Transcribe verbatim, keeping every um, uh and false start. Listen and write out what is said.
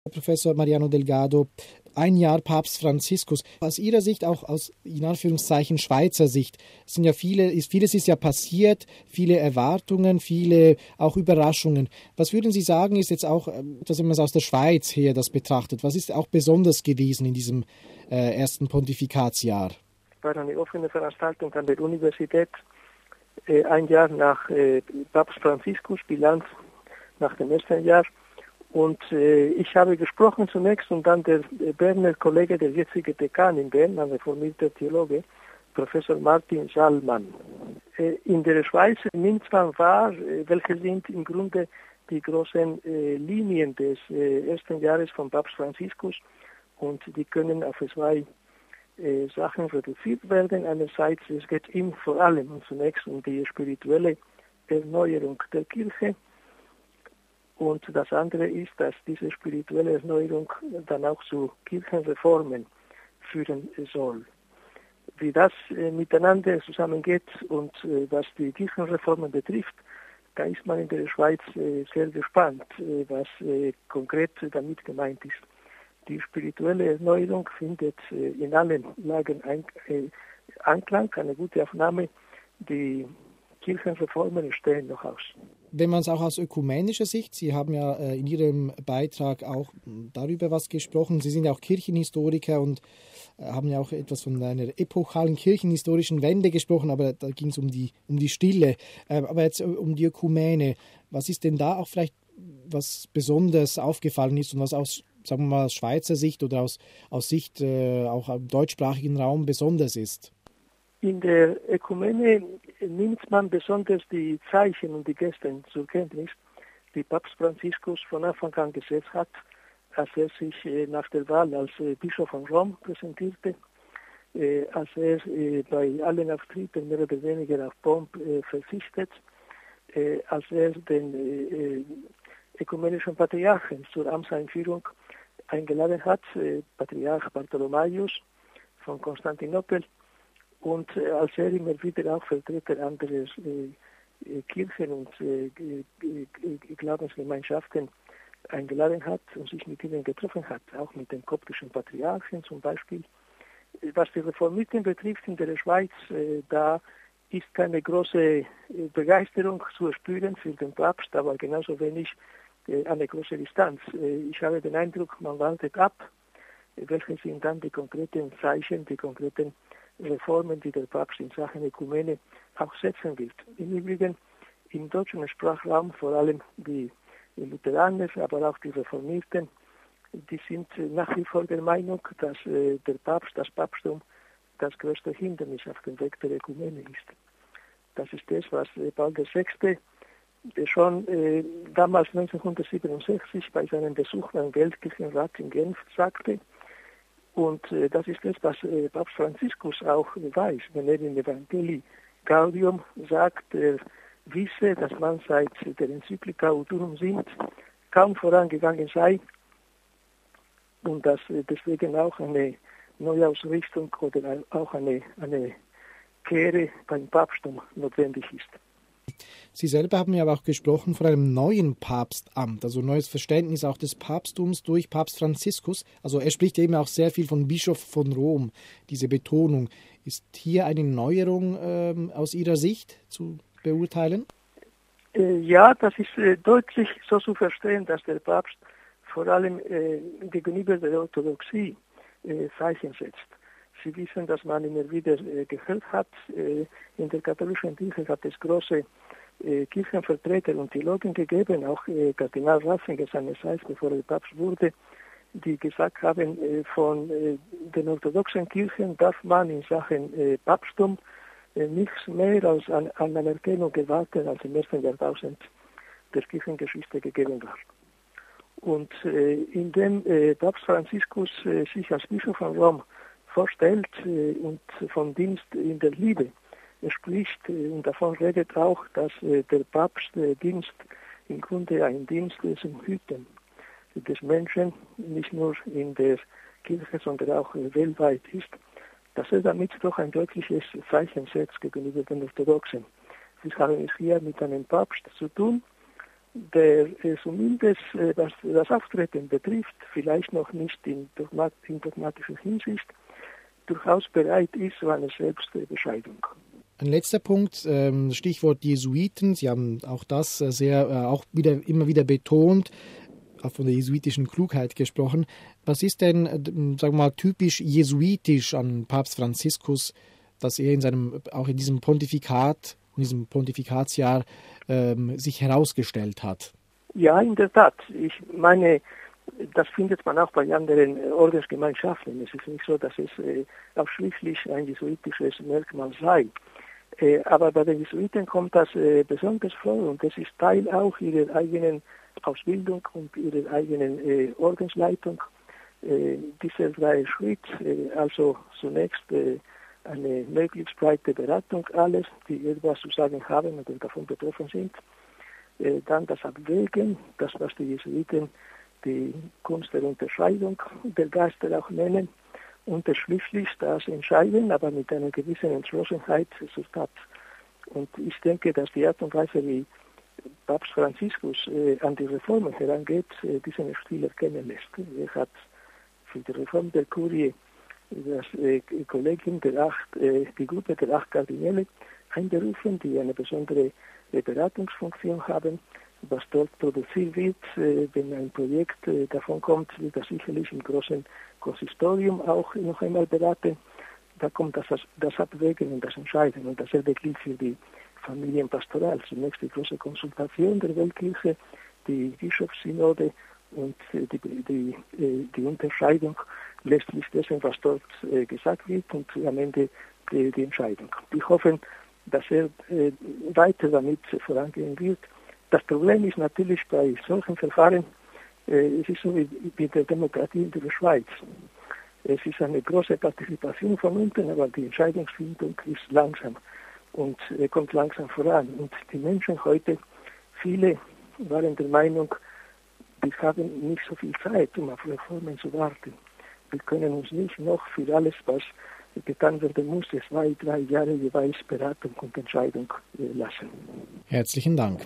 Professor Mariano Delgado, ein Jahr Papst Franziskus. Aus Ihrer Sicht, auch aus in Anführungszeichen Schweizer Sicht, sind ja viele, ist, vieles ist ja passiert, viele Erwartungen, viele auch Überraschungen. Was würden Sie sagen, ist jetzt auch, dass man es aus der Schweiz her das betrachtet, was ist auch besonders gewesen in diesem äh, ersten Pontifikatsjahr? Es war eine offene Veranstaltung an der Universität, äh, ein Jahr nach äh, Papst Franziskus, Bilanz nach dem ersten Jahr. Und äh, ich habe gesprochen zunächst und dann der äh, Berner Kollege, der jetzige Dekan in Bern, ein reformierter Theologe, Professor Martin Schallmann. Äh, in der Schweiz nimmt man wahr, äh, welche sind im Grunde die großen äh, Linien des äh, ersten Jahres von Papst Franziskus, und die können auf zwei äh, Sachen reduziert werden. Einerseits, es geht ihm vor allem und zunächst um die spirituelle Erneuerung der Kirche. Und das andere ist, dass diese spirituelle Erneuerung dann auch zu Kirchenreformen führen soll. Wie das äh, miteinander zusammengeht und äh, was die Kirchenreformen betrifft, da ist man in der Schweiz äh, sehr gespannt, äh, was äh, konkret damit gemeint ist. Die spirituelle Erneuerung findet äh, in allen Lagen ein, äh, Anklang, eine gute Aufnahme. Die Kirchenreformen stehen noch aus. Wenn man es auch aus ökumenischer Sicht, Sie haben ja äh, in Ihrem Beitrag auch darüber was gesprochen, Sie sind ja auch Kirchenhistoriker und äh, haben ja auch etwas von einer epochalen kirchenhistorischen Wende gesprochen, aber da ging es um die, um die Stille. Äh, aber jetzt um die Ökumene, was ist denn da auch vielleicht, was besonders aufgefallen ist und was aus, sagen wir mal, aus Schweizer Sicht oder aus, aus Sicht äh, auch im deutschsprachigen Raum besonders ist? In der Ökumene nimmt man besonders die Zeichen und die Gesten zur Kenntnis, die Papst Franziskus von Anfang an gesetzt hat, als er sich nach der Wahl als Bischof von Rom präsentierte, als er bei allen Auftritten mehr oder weniger auf Pomp verzichtet, als er den ökumenischen Patriarchen zur Amtseinführung eingeladen hat, Patriarch Bartholomäus von Konstantinopel, und äh, als er immer wieder auch Vertreter anderer äh, Kirchen und äh, Glaubensgemeinschaften eingeladen hat und sich mit ihnen getroffen hat, auch mit den koptischen Patriarchen zum Beispiel. Was die Reformierten betrifft in der Schweiz, äh, da ist keine große äh, Begeisterung zu spüren für den Papst, aber genauso wenig äh, eine große Distanz. Äh, ich habe den Eindruck, man wartet ab, welche sind dann die konkreten Zeichen, die konkreten Reformen, die der Papst in Sachen Ökumene auch setzen wird. Im Übrigen im deutschen Sprachraum, vor allem die Lutheraner, aber auch die Reformierten, die sind nach wie vor der Meinung, dass äh, der Papst, das Papsttum, das größte Hindernis auf dem Weg der Ökumene ist. Das ist das, was äh, Paul der Sechste schon äh, damals neunzehnhundertsiebenundsechzig bei seinem Besuch beim Weltkirchenrat in Genf sagte. Und äh, das ist das, was äh, Papst Franziskus auch äh, weiß, wenn er in Evangelii Gaudium sagt, er wisse, dass man seit der Enzyklika Uturum Sint kaum vorangegangen sei und dass äh, deswegen auch eine Neuausrichtung oder auch eine, eine Kehre beim Papsttum notwendig ist. Sie selber haben ja aber auch gesprochen von einem neuen Papstamt, also neues Verständnis auch des Papsttums durch Papst Franziskus. Also er spricht eben auch sehr viel von Bischof von Rom, diese Betonung. Ist hier eine Neuerung ähm, aus Ihrer Sicht zu beurteilen? Äh, ja, das ist äh, deutlich so zu verstehen, dass der Papst vor allem äh, gegenüber der Orthodoxie äh, Zeichen setzt. Sie wissen, dass man immer wieder äh, gehört hat, äh, in der katholischen Kirche hat es große äh, Kirchenvertreter und Theologen gegeben, auch äh, Kardinal Ratzinger seinerseits, bevor er Papst wurde, die gesagt haben, äh, von äh, den orthodoxen Kirchen darf man in Sachen äh, Papsttum äh, nichts mehr als an, an Anerkennung erwarten, als im ersten Jahrtausend der Kirchengeschichte gegeben war. Und äh, indem äh, Papst Franziskus äh, sich als Bischof von Rom vorstellt äh, und vom Dienst in der Liebe er spricht äh, und davon redet auch, dass äh, der Papst äh, Dienst im Grunde ein Dienst zum Hüten des Menschen, nicht nur in der Kirche, sondern auch äh, weltweit ist, dass er damit doch ein deutliches Zeichen setzt gegenüber den Orthodoxen. Wir haben es hier mit einem Papst zu tun, der äh, zumindest äh, was das Auftreten betrifft, vielleicht noch nicht in, dogmat, in dogmatischer Hinsicht, durchaus bereit ist zu einer Selbstbescheidung. Ein letzter Punkt, ähm, Stichwort Jesuiten. Sie haben auch das sehr, äh, auch wieder immer wieder betont, auch von der jesuitischen Klugheit gesprochen. Was ist denn, äh, sagen wir mal, typisch jesuitisch an Papst Franziskus, dass er in seinem, auch in diesem Pontifikat, in diesem Pontifikatsjahr ähm, sich herausgestellt hat? Ja, in der Tat. Ich meine, das findet man auch bei anderen Ordensgemeinschaften. Es ist nicht so, dass es äh, ausschließlich ein jesuitisches Merkmal sei. Äh, aber bei den Jesuiten kommt das äh, besonders vor und das ist Teil auch ihrer eigenen Ausbildung und ihrer eigenen äh, Ordensleitung. Äh, dieser drei Schritt, äh, also zunächst äh, eine möglichst breite Beratung alles, die etwas zu sagen haben oder davon betroffen sind. Äh, dann das Abwägen, das was die Jesuiten die Kunst der Unterscheidung der Geister auch nennen. Und schließlich das Entscheiden, aber mit einer gewissen Entschlossenheit zur Tat. Und ich denke, dass die Art und Weise, wie Papst Franziskus äh, an die Reformen herangeht, äh, diesen Stil erkennen lässt. Er hat für die Reform der Kurie das äh, Kollegium der acht, äh, die Gruppe der acht Kardinäle einberufen, die eine besondere äh, Beratungsfunktion haben. Was dort produziert wird, äh, wenn ein Projekt äh, davon kommt, wird das sicherlich im großen Konsistorium auch noch einmal beraten. Da kommt das, das Abwägen und das Entscheiden. Und dasselbe gilt für die Familienpastoral. Zunächst die große Konsultation der Weltkirche, die Bischofssynode und äh, die, die, äh, die Unterscheidung letztlich dessen, was dort äh, gesagt wird und am Ende die, die Entscheidung. Ich hoffe, dass er äh, weiter damit vorangehen wird. Das Problem ist natürlich bei solchen Verfahren, äh, es ist so wie mit der Demokratie in der Schweiz. Es ist eine große Partizipation von unten, aber die Entscheidungsfindung ist langsam und äh, kommt langsam voran. Und die Menschen heute, viele waren der Meinung, wir haben nicht so viel Zeit, um auf Reformen zu warten. Wir können uns nicht noch für alles, was getan werden muss, zwei, drei Jahre jeweils Beratung und Entscheidung äh, lassen. Herzlichen Dank.